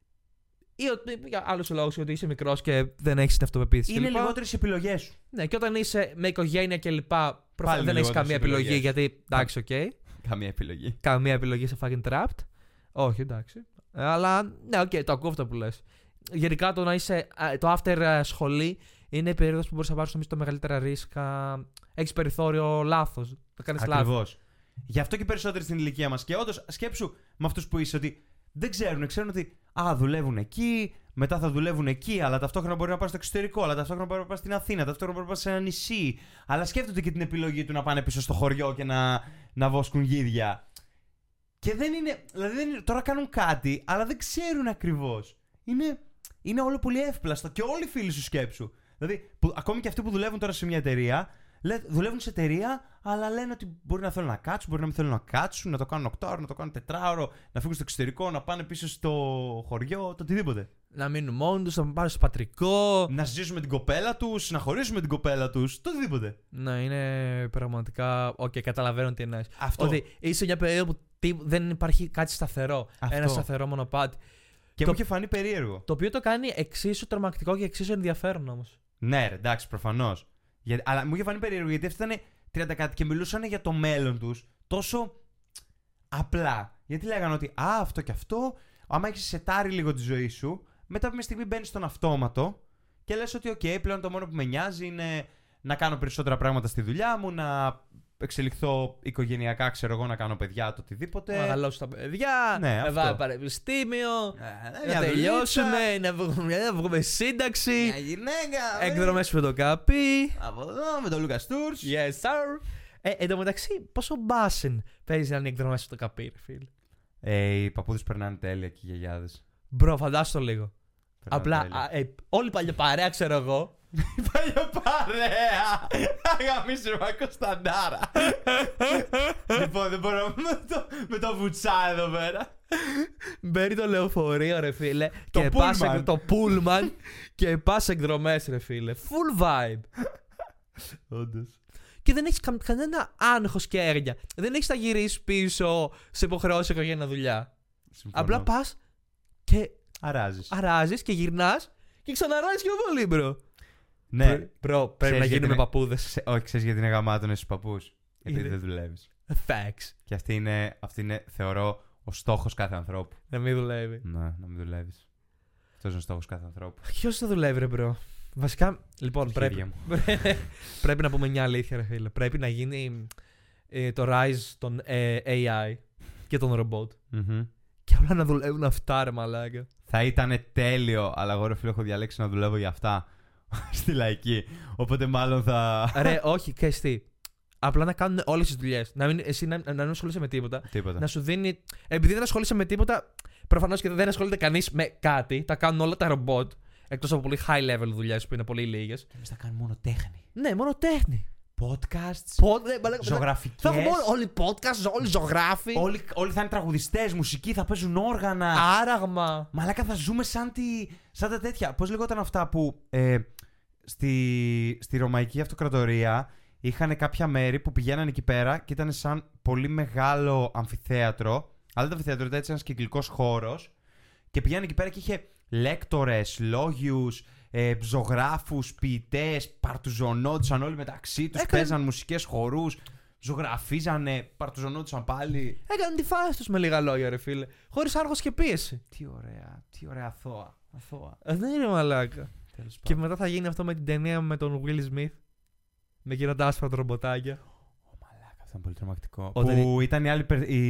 Ή για άλλους λόγους, ότι είσαι μικρός και δεν έχεις την αυτοπεποίθηση. Είναι λιγότερες επιλογές σου. Ναι, και όταν είσαι με οικογένεια κλπ. Δεν έχεις καμία επιλογή γιατί. Εντάξει, οκ. Καμία επιλογή. Καμία επιλογή σε fucking trapped. Όχι, εντάξει. Αλλά, ναι, οκ, το ακούω αυτό που λες. Γενικά το να είσαι. Το after σχολή είναι η περίοδος που μπορείς να πάρεις νομίζω το μεγαλύτερα ρίσκα. Έχεις περιθώριο λάθος. Να κάνεις λάθος. Ακριβώς. Γι' αυτό και περισσότεροι στην ηλικία μας. Και όντως, σκέψου με αυτούς που είσαι ότι δεν ξέρουν ότι. Δουλεύουν εκεί, μετά θα δουλεύουν εκεί, αλλά ταυτόχρονα μπορεί να πάνε στο εξωτερικό, αλλά ταυτόχρονα μπορεί να πάνε στην Αθήνα, ταυτόχρονα μπορεί να πάνε σε ένα νησί. Αλλά σκέφτονται και την επιλογή του να πάνε πίσω στο χωριό και να βόσκουν γίδια. Και δεν είναι. Δηλαδή τώρα κάνουν κάτι, αλλά δεν ξέρουν ακριβώς. Είναι όλο πολύ εύπλαστο και όλοι οι φίλοι σου σκέψου. Δηλαδή, ακόμη και αυτοί που δουλεύουν τώρα σε μια εταιρεία, δουλεύουν σε εταιρεία, αλλά λένε ότι μπορεί να θέλουν να κάτσουν, μπορεί να μην θέλουν να κάτσουν, να το κάνουν 8ωρο, να το κάνουν 4ωρο, να φύγουν στο εξωτερικό, να πάνε πίσω στο χωριό, το οτιδήποτε. Να μείνουν μόνοι τους, να πάνε στο πατρικό. Να ζήσουν με την κοπέλα τους, να χωρίσουν με την κοπέλα τους, το οτιδήποτε. Ναι, είναι πραγματικά. Καταλαβαίνω τι εννοείς. Αυτό. Ότι είσαι μια περίοδο που δεν υπάρχει κάτι σταθερό. Αυτό. Ένα σταθερό μονοπάτι. Και μου είχε φανεί περίεργο. Το οποίο το κάνει εξίσου τρομακτικό και εξίσου ενδιαφέρον όμως. Ναι, ρε, εντάξει, προφανώς. Αλλά μου είχε φανεί περίεργο γιατί αυτοί ήταν 30 κάτι και μιλούσαν για το μέλλον τους τόσο απλά. Γιατί λέγανε ότι αυτό και αυτό, άμα έχεις σετάρει λίγο τη ζωή σου, μετά από μια στιγμή μπαίνεις στον αυτόματο και λες ότι πλέον το μόνο που με νοιάζει είναι να κάνω περισσότερα πράγματα στη δουλειά μου, να εξελιχθώ οικογενειακά, ξέρω εγώ, να κάνω παιδιά, το οτιδήποτε. Να μεγαλώσω τα παιδιά, Ναι, να αυτό. βάλω πανεπιστήμιο, Μια να τελειώσουμε, δουλίτσα, να βγούμε σύνταξη. μια γυναίκα. Εκδρομές με το καπί. Από εδώ, με τον Λούκας Τούρς. Yes, sir. Εν τω μεταξύ, πόσο μπάσεν παίζει να είναι εκδρομές στο καπί, ρε φίλε. Οι παππούδες περνάνε τέλεια και οι γιαγιάδες. Μπρο, φαντάσου το λίγο. Περνάνε Απλά, τέλεια. όλη παλιά παρέα, ξέρω εγώ. Η παλιά παρέα! Αγαμίσου μα Κωνσταντάρα. Λοιπόν, δεν μπορώ με το βουτσά εδώ πέρα. Μπαίνει το λεωφορείο, ρε φίλε. Το και pullman. το pullman και πας εκδρομές, ρε φίλε. Full vibe. Όντως. Και δεν έχεις κανένα άγχος και έρια. Δεν έχεις να γυρίσεις πίσω σε υποχρεώσεις οικογένεια δουλειά. Απλά πας και Αράζεις. και γυρνάς και ξαναράζεις πιο πολύ, μπρο. Ναι. Μπρο, πρέπει Ξέρεις να γιατί γίνουμε είναι- παππούδες. Όχι, ξέρεις γιατί είναι γαμάτο να είσαι παππούς. Επειδή Είναι. δεν δουλεύεις. Facts. Και αυτή είναι, θεωρώ, ο στόχος κάθε ανθρώπου. Να μην δουλεύει. Ναι, να μην δουλεύεις. Αυτός είναι ο στόχος κάθε ανθρώπου. Ποιος θα δουλεύει, ρε μπρο. Βασικά, λοιπόν, Τα χέρια πρέπει να πούμε μια αλήθεια, ρε φίλε. Πρέπει να γίνει το rise των AI και των ρομπότ. Μμμ. Και όλα να δουλεύουν αυτά, ρε μαλάκα. Θα ήταν τέλειο, αλλά εγώ ρε φίλε έχω διαλέξει να δουλεύω για αυτά στη λαϊκή. Οπότε μάλλον θα. Ρε, όχι, ξέρεις τι. Απλά να κάνουν όλες τις δουλειές. Εσύ να μην ασχολείσαι με τίποτα. Τίποτα. Να σου δίνει. Επειδή δεν ασχολείσαι με τίποτα, προφανώς και δεν ασχολείται κανείς με κάτι. Τα κάνουν όλα τα ρομπότ. Εκτός από πολύ high level δουλειές που είναι πολύ λίγες. Και εμείς θα κάνουμε μόνο τέχνη. Ναι, μόνο τέχνη. Podcasts, Θα ζωγραφικές. έχουμε όλοι podcast, όλοι ζωγράφοι. Όλοι θα είναι τραγουδιστές, μουσική, θα παίζουν όργανα. Άραγμα. Μαλάκα θα ζούμε σαν τα τέτοια. Πώς λεγόταν αυτά που στη Ρωμαϊκή Αυτοκρατορία είχαν κάποια μέρη που πηγαίναν εκεί πέρα και ήταν σαν πολύ μεγάλο αμφιθέατρο. Αλλά το αμφιθέατρο ήταν έτσι ένας κυκλικός χώρος. Και πηγαίναν εκεί πέρα και είχε λέκτορες, λόγιους, ζωγράφους, ποιητές, παρτουζωνόντουσαν όλοι μεταξύ τους, παίζαν μουσικές χορούς, ζωγραφίζανε, παρτουζωνόντουσαν πάλι. Έκαναν τη φάση τους με λίγα λόγια, ρε φίλε. Χωρίς άγχος και πίεση. Τι ωραία, αθώα. Δεν είναι μαλάκα. Τέλος Και πάντων. μετά θα γίνει αυτό με την ταινία με τον Will Smith. Με εκείνα τα άσπρα τα ρομποτάκια. Μαλάκα, αυτό ήταν πολύ τρομακτικό. Όταν Που ήταν οι άλλοι.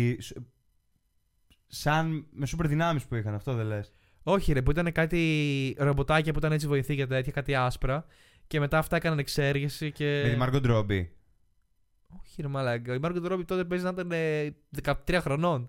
Σαν με σούπερ δυνάμεις που είχαν, αυτό δεν λες. Όχι, ρε, που ήταν κάτι ρομποτάκια που ήταν έτσι βοηθή και τέτοια, κάτι άσπρα. Και μετά αυτά έκαναν εξέργεση και. Με τη Μάργκο Ντρόμπι. Όχι, ρε μαλάκα. Η Margot Robbie τότε παίζει να ήταν 13 χρονών.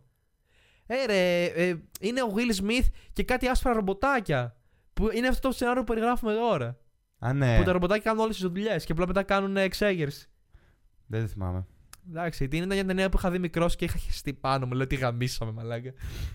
Είναι ο Will Smith και κάτι άσπρα ρομποτάκια. Που είναι αυτό το σενάριο που περιγράφουμε τώρα. Α, ναι. Που τα ρομποτάκια κάνουν όλες τις δουλειές και απλά μετά κάνουν εξέγερση. Δεν το θυμάμαι. Εντάξει, ήταν μια ταινία που είχα δει μικρός και είχα χεστεί πάνω μου. Λέω τι γαμίσαμε, μαλάκα.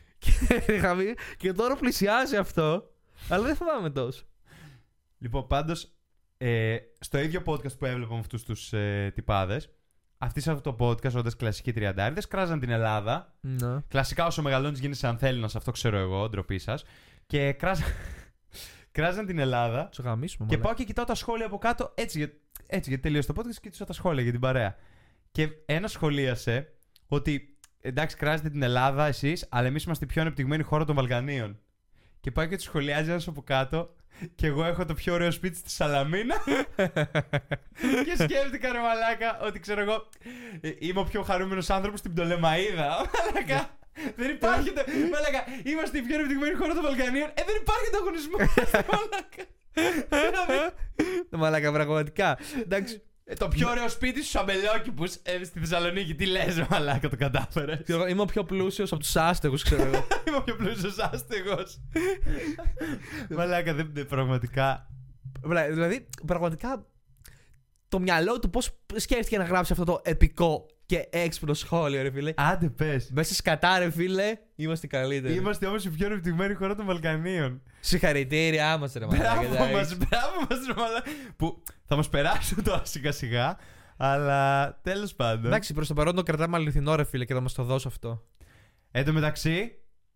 Και τώρα πλησιάζει αυτό, αλλά δεν θυμάμαι τόσο. Λοιπόν, πάντως, στο ίδιο podcast που έβλεπα με αυτούς τους τυπάδες, αυτοί σε αυτό το podcast, όντας κλασικοί τριαντάριδες, κράζαν την Ελλάδα. Ναι. Κλασικά, όσο μεγαλώνεις γίνεσαι ανθέληνας, αυτό ξέρω εγώ, ντροπή σας. Και κράζαν την Ελλάδα. Του γαμίσουμε, Και μαλάκα. πάω και κοιτάω τα σχόλια από κάτω, γιατί τελείωσε το podcast και κοιτούσα τα σχόλια για την παρέα. Και ένα σχολίασε ότι εντάξει, κράζετε την Ελλάδα εσείς, αλλά εμείς είμαστε η πιο ανεπτυγμένη χώρα των Βαλκανίων. Και πάει και του σχολιάζει ένας από κάτω, και εγώ έχω το πιο ωραίο σπίτι στη Σαλαμίνα. Και σκέφτηκα, ρε μαλάκα, ότι ξέρω εγώ, είμαι ο πιο χαρούμενος άνθρωπος στην Πτολεμαΐδα. Μαλάκα. Δεν υπάρχει το. Μαλάκα, είμαστε η πιο ανεπτυγμένη χώρα των Βαλκανίων. Δεν υπάρχει ανταγωνισμό. Μαλάκα. Μαλάκα, πραγματικά. Εντάξει. Το πιο ωραίο σπίτι στους αμπελόκηπους στη Θεσσαλονίκη. Τι λες, μαλάκα, το κατάφερε. Είμαι ο πιο πλούσιος από τους άστεγους, ξέρω εγώ. Είμαι ο πιο πλούσιος άστεγος. Μαλάκα, δεν πραγματικά. Δηλαδή, πραγματικά το μυαλό του πώς σκέφτηκε να γράψει αυτό το επικό και έξυπνο σχόλιο, ρε φίλε. Άντε, πες. Μέσα σκατά, ρε φίλε, είμαστε οι καλύτεροι. Είμαστε όμως η πιο ανεπτυγμένη χώρα των Βαλκανίων. Συγχαρητήριά μας, ρε μαλάκα. Μπράβο μας, ρε μαλάκα. Που θα μας περάσουν τώρα σιγά σιγά. Αλλά τέλος πάντων. Εντάξει, προς το παρόν το κρατάμε αληθινό, ρε φίλε, και θα μας το δώσω αυτό. Εν τω μεταξύ,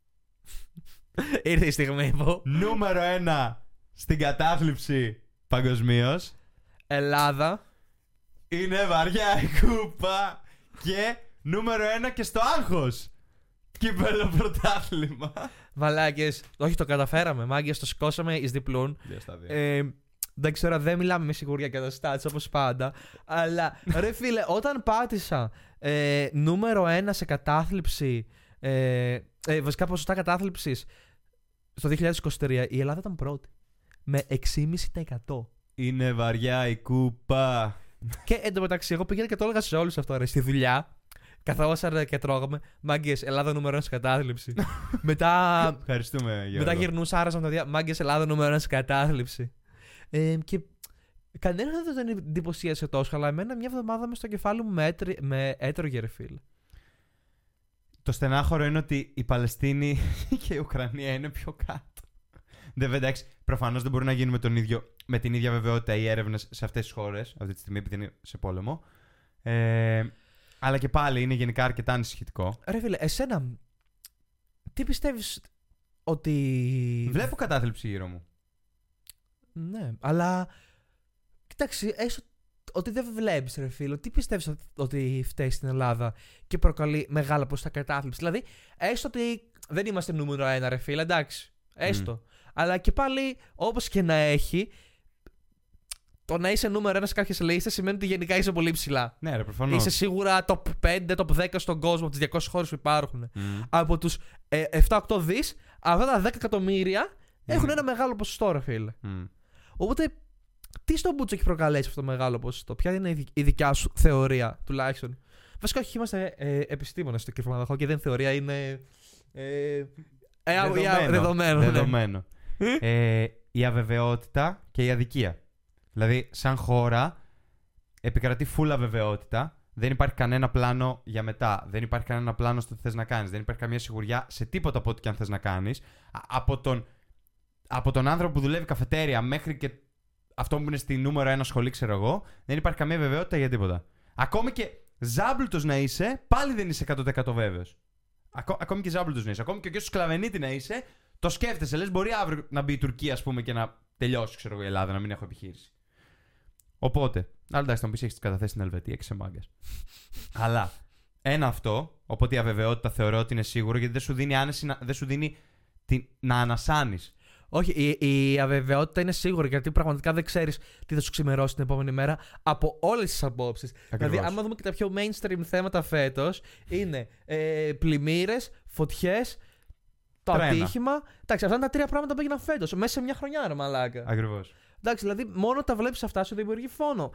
Ήρθε η στιγμή που νούμερο 1 στην κατάθλιψη παγκοσμίως Ελλάδα. είναι βαριά η κούπα. Και νούμερο 1 και στο άγχος. Κύπελλο πρωτάθλημα. Μαλάκες, όχι, το καταφέραμε. Μάγκες, το σηκώσαμε εις διπλούν. Δεν ξέρω, δεν μιλάμε με σιγουριά για τα stats όπως πάντα. Αλλά ρε φίλε, όταν πάτησα νούμερο 1 σε κατάθλιψη, βασικά ποσοστά κατάθλιψης στο 2023, η Ελλάδα ήταν πρώτη. Με 6,5%. Είναι βαριά η κούπα. Και εντωμεταξύ, εγώ πήγαινα και το έλεγα σε όλους αυτό, ρε, στη δουλειά. Καθόμασταν και τρώγαμε. Μάγκες, Ελλάδα νούμερο 1 σε κατάθλιψη. μετά. Ευχαριστούμε, Γιώργο. Μετά γυρνούσα, άραζα με τα διά. Μάγκες, Ελλάδα νούμερο 1 σε κατάθλιψη. Και κανένα δεν τον εντυπωσίασε τόσο, αλλά εμένα μια εβδομάδα μες στο κεφάλι μου με έτρωγε, ρε φίλε. Το στενάχωρο είναι ότι η Παλαιστίνη και η Ουκρανία είναι πιο κάτω. Εντάξει, προφανώς δεν μπορεί να γίνει με την ίδια βεβαιότητα οι έρευνες σε αυτές τις χώρες, αυτή τη στιγμή επειδή είναι σε πόλεμο. Αλλά και πάλι είναι γενικά αρκετά ανησυχητικό. Ρε φίλε, εσένα, τι πιστεύεις ότι. Βλέπω κατάθλιψη γύρω μου. Ναι, αλλά. Κοιτάξτε, έστω ότι δεν βλέπεις, ρε φίλο, τι πιστεύεις ότι φταίει στην Ελλάδα και προκαλεί μεγάλα ποσοστά κατάθλιψη? Δηλαδή, έστω ότι δεν είμαστε νούμερο 1, ρε φίλε, εντάξει. Έστω. Αλλά και πάλι, όπως και να έχει, το να είσαι νούμερο 1 σε κάποιες λίστες σημαίνει ότι γενικά είσαι πολύ ψηλά. Ναι, ρε, προφανώς. Είσαι σίγουρα top 5, top 10 στον κόσμο από τις 200 χώρες που υπάρχουν. Από τους 7-8 δις, αυτά τα 10 εκατομμύρια έχουν ένα μεγάλο ποσοστό, ρε φίλε. Οπότε, τι στον Μπούτσο έχει προκαλέσει αυτό το μεγάλο ποσοστό? Ποια είναι η δικιά σου θεωρία, τουλάχιστον? Βασικά, όχι, είμαστε επιστήμονες στο κρυφομαδοχό και δεν θεωρία, είναι. Δεδομένο. Η αβεβαιότητα και η αδικία. Δηλαδή, σαν χώρα, επικρατεί full αβεβαιότητα. Δεν υπάρχει κανένα πλάνο για μετά. Δεν υπάρχει κανένα πλάνο στο τι θες να κάνεις. Δεν υπάρχει καμία σιγουριά σε τίποτα από ό,τι και αν θες να κάνεις. Από τον άνθρωπο που δουλεύει καφετέρια μέχρι και αυτό που είναι στη νούμερο 1 σχολή, ξέρω εγώ, δεν υπάρχει καμία βεβαιότητα για τίποτα. Ακόμη και ζάμπλουτος να είσαι, πάλι δεν είσαι 100% βέβαιος. Ακόμη και ζάμπλουτος να είσαι. Ακόμη και ο κ. Σκλαβενίτη να είσαι, το σκέφτεσαι. Λες, μπορεί αύριο να μπει η Τουρκία, ας πούμε, και να τελειώσει, ξέρω εγώ, η Ελλάδα, να μην έχω επιχείρηση. Οπότε, αλλά εντάξει, θα μου πει: έχεις καταθέσει στην Ελβετία και σε μάγκας. Αλλά ένα αυτό, οπότε η αβεβαιότητα θεωρώ ότι είναι σίγουρο, γιατί δεν σου δίνει άνεση, δεν σου δίνει να ανασάνεις. Όχι, η αβεβαιότητα είναι σίγουρη, γιατί πραγματικά δεν ξέρεις τι θα σου ξημερώσει την επόμενη μέρα από όλες τις απόψεις. Δηλαδή, άμα δούμε και τα πιο mainstream θέματα φέτος, είναι πλημμύρες, φωτιές, το ατύχημα. Εντάξει, αυτά είναι τα τρία πράγματα που έγιναν φέτος, μέσα σε μια χρονιά, ρε μαλάκα. Ακριβώς. Εντάξει, δηλαδή, μόνο τα βλέπεις αυτά σου δημιουργεί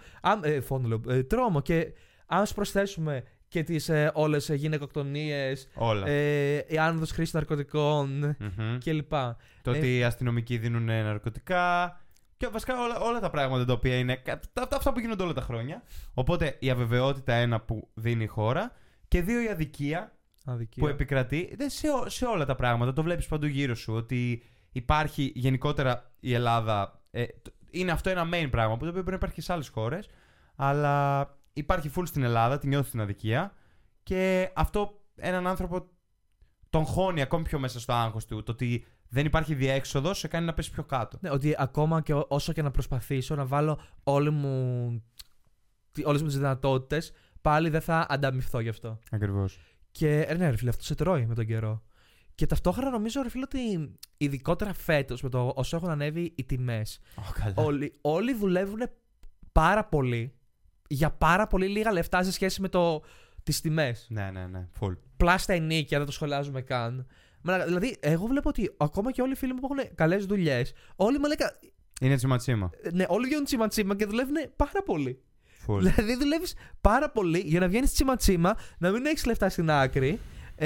τρόμο. Και αν σου προσθέσουμε και τις όλες γυναικοκτονίες, η άνοδος χρήσης ναρκωτικών κλπ. Το ότι οι αστυνομικοί δίνουν ναρκωτικά και βασικά όλα τα πράγματα τα οποία είναι αυτά που γίνονται όλα τα χρόνια. Οπότε η αβεβαιότητα, ένα, που δίνει η χώρα, και δύο, η αδικία. Που επικρατεί σε όλα τα πράγματα. Το βλέπεις παντού γύρω σου, ότι υπάρχει γενικότερα η Ελλάδα. Είναι αυτό ένα main πράγμα που το οποίο μπορεί να υπάρχει και σε άλλες χώρες, αλλά υπάρχει full στην Ελλάδα, τη νιώθει την αδικία, και αυτό έναν άνθρωπο τον χώνει ακόμη πιο μέσα στο άγχος του. Το ότι δεν υπάρχει διέξοδος σε κάνει να πέσει πιο κάτω. Ναι, ότι ακόμα και όσο και να προσπαθήσω να βάλω όλες μου τις δυνατότητες, πάλι δεν θα ανταμυφθώ γι' αυτό. Ακριβώς. Και ναι, ρε φίλε, αυτό σε τρώει με τον καιρό. Και ταυτόχρονα νομίζω, ρε φίλε, ότι ειδικότερα φέτος, με το όσο έχουν ανέβει οι τιμές, όλοι δουλεύουν πάρα πολύ για πάρα πολύ λίγα λεφτά σε σχέση με τις τιμές. Ναι, full. Πλάστα ενίκια, δεν το σχολιάζουμε καν. Δηλαδή, εγώ βλέπω ότι ακόμα και όλοι οι φίλοι μου που έχουν καλές δουλειές, όλοι μαλάκα. Είναι τσιματσίμα. Ναι, όλοι βγαίνουν τσιματσίμα και δουλεύουν πάρα πολύ. Full. Δηλαδή, δουλεύεις πάρα πολύ για να βγαίνεις τσιματσίμα, να μην έχεις λεφτά στην άκρη.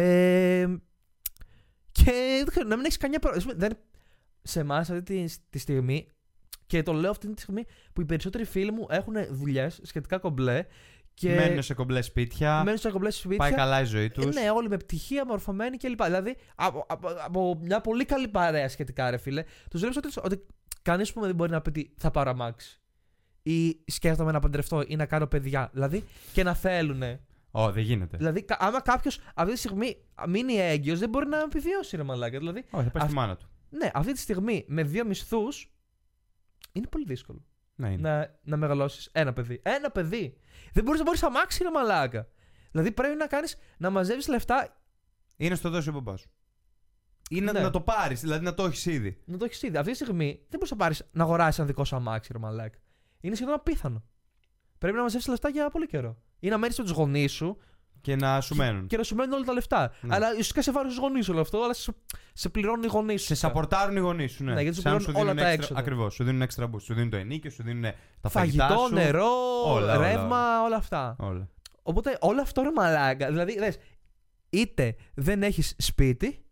Και να μην έχεις καμιά πρόβλημα. Σε εμάς αυτή τη στιγμή, και το λέω αυτή τη στιγμή που οι περισσότεροι φίλοι μου έχουν δουλειές σχετικά κομπλέ. Και μένουν σε κομπλέ σπίτια. Πάει καλά η ζωή τους. Ναι, όλοι με πτυχία, μορφωμένοι κλπ. Δηλαδή, από μια πολύ καλή παρέα σχετικά, ρε φίλε, τους βλέπεις ότι κανείς που δεν μπορεί να πει ότι θα πάρω αμάξι, ή σκέφτομαι να παντρευτώ ή να κάνω παιδιά. Δηλαδή, και να θέλουνε. Δεν γίνεται. Δηλαδή, άμα κάποιος αυτή τη στιγμή μείνει έγκυος, δεν μπορεί να επιβιώσει, ρε μαλάκα. Δηλαδή, θα πάει στη μάνα του. Ναι, αυτή τη στιγμή με 2 μισθούς είναι πολύ δύσκολο να μεγαλώσεις ένα παιδί. Ένα παιδί! Δεν μπορείς αμάξι, ρε μαλάκα. Δηλαδή, πρέπει να μαζεύεις λεφτά. Είναι στο δώσει ο μπαμπάς σου. Ή να το πάρεις, δηλαδή να το έχεις ήδη. Να το έχεις ήδη. Αυτή τη στιγμή δεν μπορείς να αγοράσεις ένα δικό σου αμάξι, ρε μαλάκα. Είναι σχεδόν απίθανο. Πρέπει να μαζέψεις λεφτά για πολύ καιρό. Ή να μένεις με τους γονείς σου. Και να σου μένουν. Και να σου μένουν όλα τα λεφτά. Ναι. Αλλά ουσιαστικά σε βάρος στους γονείς όλο αυτό, αλλά σε πληρώνουν οι γονείς σου. Σε σαπορτάρουν οι γονείς σου, ναι. Ναι, γιατί σου πληρώνουν όλα τα έξοδα. Ακριβώς. Σου δίνουν extra boost. Σου δίνουν το ενίκιο, σου δίνουν τα φαγητά. Φαγητό, σου, νερό, ρεύμα, όλα αυτά. Όλα. Οπότε όλο αυτό, ρε μαλάκα. Δηλαδή, δες, είτε δεν έχεις σπίτι.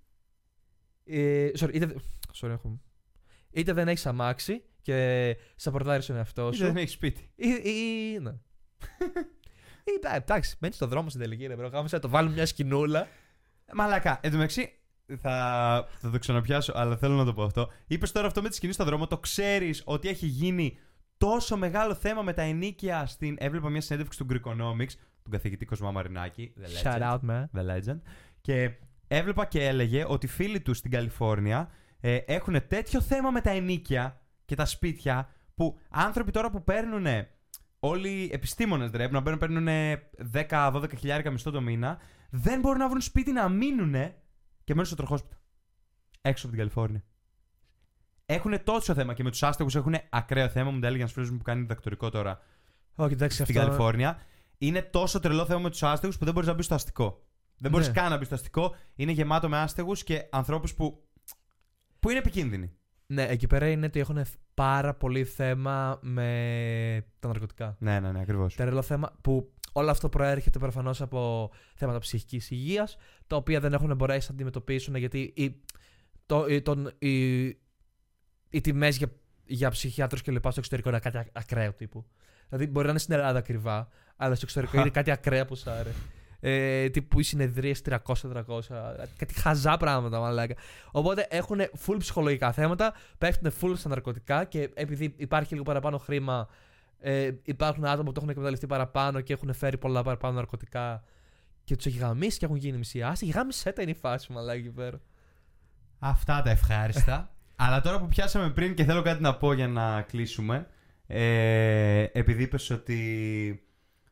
Είτε δεν έχεις αμάξι και σαπορτάρεις τον εαυτό σου. Είτε δεν έχεις σπίτι. Ναι. Εντάξει, μένει στον δρόμο στην τελική, ρε μπρο. Κάμισα να το βάλουμε μια σκηνούλα. Μαλακά. Εν τω μεταξύ, θα το ξαναπιάσω, αλλά θέλω να το πω αυτό. Είπες τώρα αυτό με τη σκηνή στον δρόμο. Το ξέρεις ότι έχει γίνει τόσο μεγάλο θέμα με τα ενίκια στην. Έβλεπα μια συνέντευξη του Greekonomics, του καθηγητή Κοσμά Μαρινάκη. Shout out, man. The legend. Και έβλεπα και έλεγε ότι οι φίλοι του στην Καλιφόρνια έχουν τέτοιο θέμα με τα ενίκια και τα σπίτια που άνθρωποι τώρα που παίρνουν. Όλοι οι επιστήμονες να παίρνουν 10-12 χιλιάρικα μισθό το μήνα, δεν μπορούν να βρουν σπίτι να μείνουν και μένουν στο τροχόσπιτα. Έξω από την Καλιφόρνια. Έχουν τόσο θέμα και με τους άστεγους έχουν ακραίο θέμα. Μου τα έλεγε ένας φίλος μου που κάνει διδακτορικό τώρα στην Καλιφόρνια. Είναι τόσο τρελό θέμα με τους άστεγους που δεν μπορείς να μπεις στο αστικό. Δεν μπορείς καν να μπεις στο αστικό. Είναι γεμάτο με άστεγους και ανθρώπους που είναι επικίνδυνοι. Ναι, εκεί πέρα είναι ότι έχουν πάρα πολύ θέμα με τα ναρκωτικά. Ναι, ακριβώς. Τερελό θέμα που όλο αυτό προέρχεται προφανώς από θέματα ψυχικής υγείας, τα οποία δεν έχουν μπορέσει να αντιμετωπίσουν γιατί οι τιμές για ψυχιάτρους και λοιπά στο εξωτερικό είναι κάτι ακραίο τύπου. Δηλαδή μπορεί να είναι στην Ελλάδα ακριβά, αλλά στο εξωτερικό είναι κάτι ακραία ποσά, ρε. Τύπου οι συνεδρίες 300-400, κάτι χαζά πράγματα, μαλάκα. Οπότε έχουν full ψυχολογικά θέματα, πέφτουν full στα ναρκωτικά και επειδή υπάρχει λίγο παραπάνω χρήμα, υπάρχουν άτομα που το έχουν εκμεταλλευτεί παραπάνω και έχουν φέρει πολλά παραπάνω ναρκωτικά και τους έχει γαμίσει και έχουν γίνει μισή άστη. Γάμισε τα είναι η φάση, μαλάκα εκεί πέρα. Αυτά τα ευχάριστα. Αλλά τώρα που πιάσαμε πριν και θέλω κάτι να πω για να κλείσουμε, επειδή είπες ότι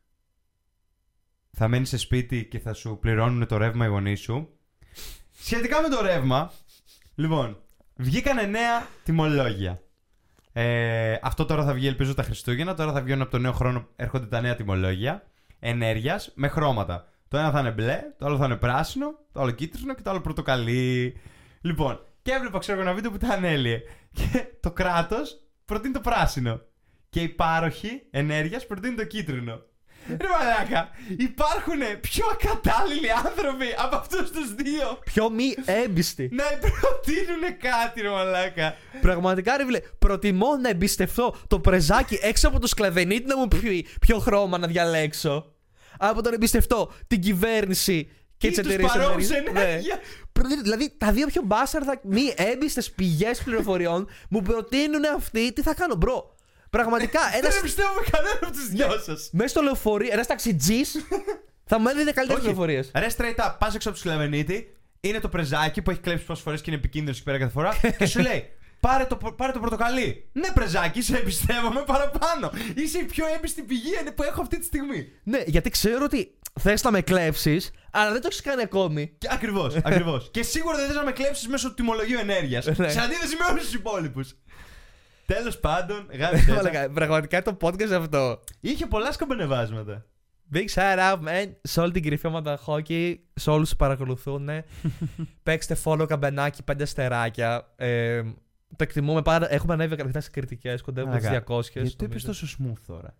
θα μένεις σε σπίτι και θα σου πληρώνουν το ρεύμα οι γονείς σου. Σχετικά με το ρεύμα, λοιπόν, βγήκανε νέα τιμολόγια. Αυτό τώρα θα βγει, ελπίζω, τα Χριστούγεννα. Τώρα θα βγαίνουν από τον νέο χρόνο, έρχονται τα νέα τιμολόγια ενέργειας με χρώματα. Το ένα θα είναι μπλε, το άλλο θα είναι πράσινο, το άλλο κίτρινο και το άλλο πορτοκαλί. Λοιπόν, και έβλεπα, ξέρω, ένα βίντεο που τα ανέλυε. Και το κράτος προτείνει το πράσινο. Και οι πάροχοι ενέργειας προτείνουν το κίτρινο. Ρε μαλάκα, υπάρχουν πιο ακατάλληλοι άνθρωποι από αυτούς τους δύο. Πιο μη έμπιστοι. Να προτείνουν κάτι, ρε μαλάκα. Πραγματικά, ρε βλέ, προτιμώ να εμπιστευτώ το πρεζάκι έξω από το σκλαβενίτη να μου πει ποιο χρώμα να διαλέξω, από το να εμπιστευτώ την κυβέρνηση και τις εταιρείες ενέργεια. Δηλαδή, τα δύο πιο μπάσαρδα μη έμπιστες πηγές πληροφοριών μου προτείνουν αυτοί τι θα κάνω, μπρο. Πραγματικά, δεν εμπιστεύομαι κανένα από τους δυο σας. Μέσα στο λεωφορείο, ένας ταξιτζής θα μου έδινε καλύτερες πληροφορίες. Ρε straight up, πας έξω από το σκλαβενίτη, είναι το πρεζάκι που έχει κλέψει πόσες φορές και είναι επικίνδυνος εκεί πέρα κάθε φορά και σου λέει: Πάρε το πορτοκαλί. Ναι, πρεζάκι, σε εμπιστεύομαι παραπάνω. Είσαι η πιο έμπιστη πηγή που έχω αυτή τη στιγμή. Ναι, γιατί ξέρω ότι θες να με κλέψεις, αλλά δεν το έχεις κάνει ακόμη. Ακριβώς. Και σίγουρα δεν θες να με κλέψεις μέσω του τιμολογίου ενέργειας. Σε αντίθεση με όλους τους υπόλοιπους. Τέλος πάντων, πραγματικά το podcast αυτό είχε πολλά σκομπενεβάσματα. Big shout out, man, σε όλη την κρυφή ομάδα χόκι, σε όλους που παρακολουθούν. Παίξτε follow, καμπανάκι, 5 αστεράκια. Το εκτιμούμε πάρα. Έχουμε ανέβει αρκετά σε κριτικές, κοντεύουμε τις 200. Γιατί το είπες τόσο smooth τώρα.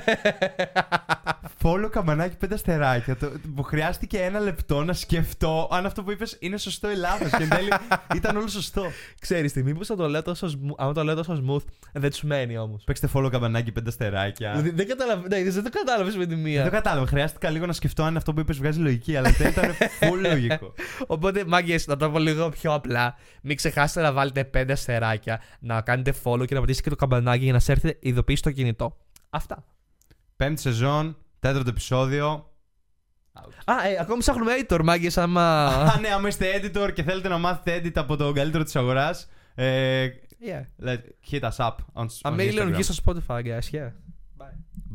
Follow, καμπανάκι, 5 αστεράκια. Μου χρειάστηκε 1 λεπτό να σκεφτώ αν αυτό που είπες είναι σωστό ή λάθος. Και εν τέλει ήταν όλο σωστό. Ξέρεις τι, μήπως αν το λέω τόσο smooth, δεν του μένει όμως. Παίξτε follow, καμπανάκι, 5 αστεράκια. Δεν το κατάλαβες με τη μία. Δεν το κατάλαβα. Χρειάστηκα λίγο να σκεφτώ αν αυτό που είπες βγάζει λογική, αλλά δεν ήταν full λογικό. Οπότε, μάγκες, να το πω λίγο πιο απλά. Μην ξεχάσετε να βάλετε 5 αστεράκια, να κάνετε follow και να πατήσετε και το καμπανάκι για να σε έρθει ειδοποίηση στο κινητό. Αυτά. 5η σεζόν, 4ο επεισόδιο. Ακόμη ψάχνουμε editor, μάγκες, άμα. Ναι, άμα είστε editor και θέλετε να μάθετε edit από τον καλύτερο της αγοράς. Hit us up on Instagram. Στο Spotify, guys. Yeah.